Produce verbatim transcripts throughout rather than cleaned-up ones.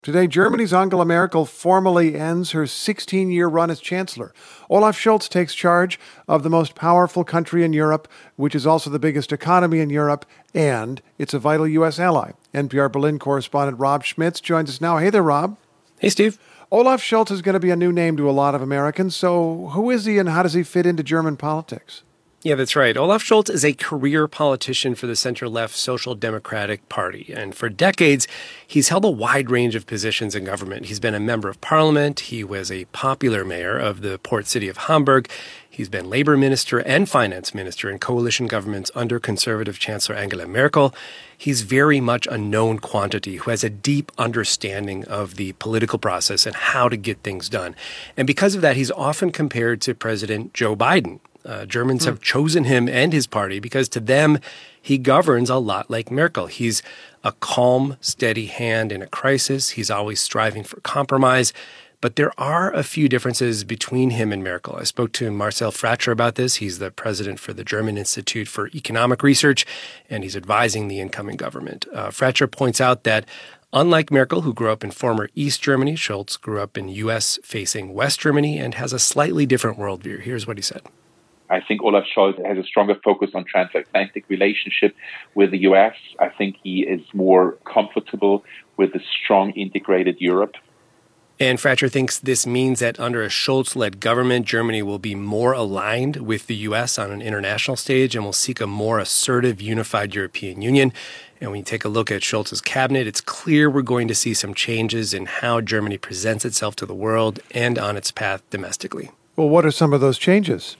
Today, Germany's Angela Merkel formally ends her sixteen-year run as chancellor. Olaf Scholz takes charge of the most powerful country in Europe, which is also the biggest economy in Europe, and it's a vital U S ally. N P R Berlin correspondent Rob Schmitz joins us now. Hey there, Rob. Hey, Steve. Olaf Scholz is going to be a new name to a lot of Americans, so who is he and how does he fit into German politics? Yeah, that's right. Olaf Scholz is a career politician for the center-left Social Democratic Party. And for decades, he's held a wide range of positions in government. He's been a member of parliament. He was a popular mayor of the port city of Hamburg. He's been labor minister and finance minister in coalition governments under conservative Chancellor Angela Merkel. He's very much a known quantity who has a deep understanding of the political process and how to get things done. And because of that, he's often compared to President Joe Biden. Uh, Germans mm. have chosen him and his party because to them, he governs a lot like Merkel. He's a calm, steady hand in a crisis. He's always striving for compromise. But there are a few differences between him and Merkel. I spoke to Marcel Fratscher about this. He's the president for the German Institute for Economic Research, and he's advising the incoming government. Uh, Fratscher points out that unlike Merkel, who grew up in former East Germany, Scholz grew up in U S-facing West Germany and has a slightly different worldview. Here's what he said. I think Olaf Scholz has a stronger focus on transatlantic relationship with the U S. I think he is more comfortable with a strong integrated Europe. And Fratscher thinks this means that under a Scholz-led government, Germany will be more aligned with the U S on an international stage and will seek a more assertive, unified European Union. And when you take a look at Scholz's cabinet, it's clear we're going to see some changes in how Germany presents itself to the world and on its path domestically. Well, what are some of those changes?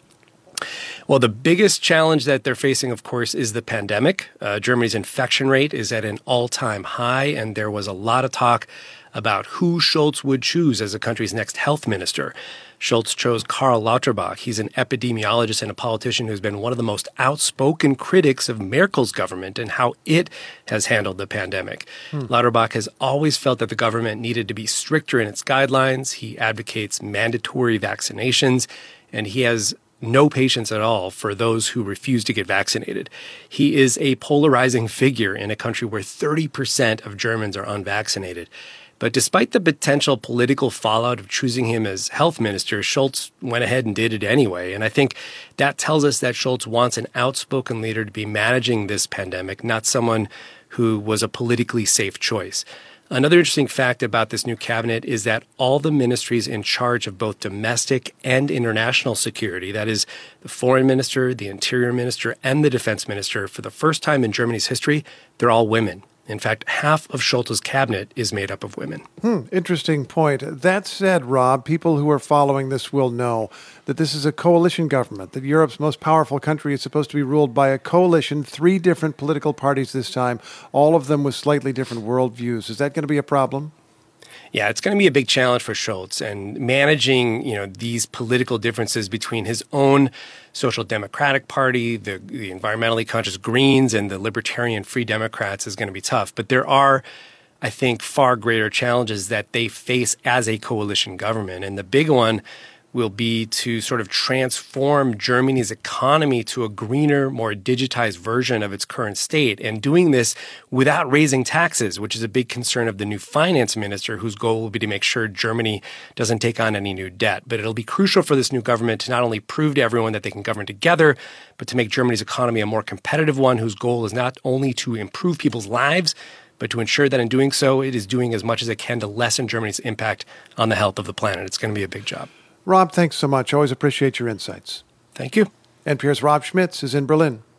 Well, the biggest challenge that they're facing, of course, is the pandemic. Uh, Germany's infection rate is at an all-time high, and there was a lot of talk about who Scholz would choose as the country's next health minister. Scholz chose Karl Lauterbach. He's an epidemiologist and a politician who's been one of the most outspoken critics of Merkel's government and how it has handled the pandemic. Hmm. Lauterbach has always felt that the government needed to be stricter in its guidelines. He advocates mandatory vaccinations, and he has no patience at all for those who refuse to get vaccinated. He is a polarizing figure in a country where thirty percent of Germans are unvaccinated. But despite the potential political fallout of choosing him as health minister, Scholz went ahead and did it anyway. And I think that tells us that Scholz wants an outspoken leader to be managing this pandemic, not someone who was a politically safe choice. Another interesting fact about this new cabinet is that all the ministries in charge of both domestic and international security, that is, the foreign minister, the interior minister, and the defense minister, for the first time in Germany's history, they're all women. In fact, half of Scholz's cabinet is made up of women. Hmm, interesting point. That said, Rob, people who are following this will know that this is a coalition government, that Europe's most powerful country is supposed to be ruled by a coalition, three different political parties this time, all of them with slightly different worldviews. Is that going to be a problem? Yeah, it's going to be a big challenge for Scholz, and managing, you know, these political differences between his own Social Democratic Party, the, the environmentally conscious Greens, and the Libertarian Free Democrats is going to be tough. But there are, I think, far greater challenges that they face as a coalition government. And the big one will be to sort of transform Germany's economy to a greener, more digitized version of its current state, and doing this without raising taxes, which is a big concern of the new finance minister, whose goal will be to make sure Germany doesn't take on any new debt. But it'll be crucial for this new government to not only prove to everyone that they can govern together, but to make Germany's economy a more competitive one, whose goal is not only to improve people's lives, but to ensure that in doing so, it is doing as much as it can to lessen Germany's impact on the health of the planet. It's going to be a big job. Rob, thanks so much. Always appreciate your insights. Thank you. N P R's Rob Schmitz is in Berlin.